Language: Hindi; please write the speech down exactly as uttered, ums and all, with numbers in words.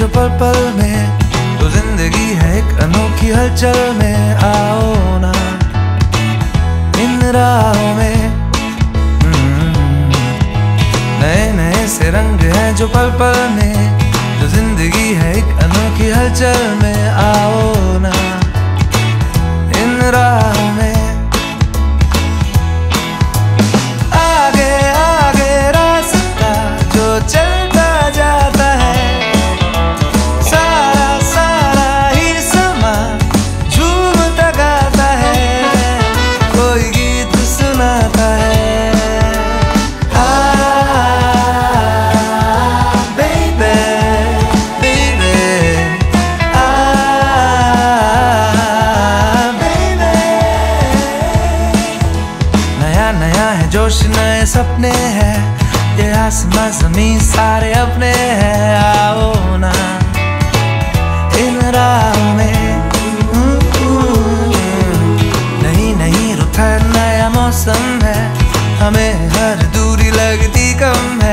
जो पल पल में, तो जिंदगी है एक अनोखी हलचल में। आओ ना इन राहों में, नए नए से रंग हैं जो पल पल में, जो जिंदगी है एक अनोखी हलचल में। आओ ना इन राहों में, आगे आगे रास्ता जो चलता जाता है, सारा सारा ही समा झूमता गाता है, कोई गीत सुनाता है। नया है जोश, नए सपने हैं, ये आसमां ज़मीं सारे अपने हैं। आओ ना इन राहों में, नहीं नहीं रुत है, नया मौसम है, हमें हर दूरी लगती कम है।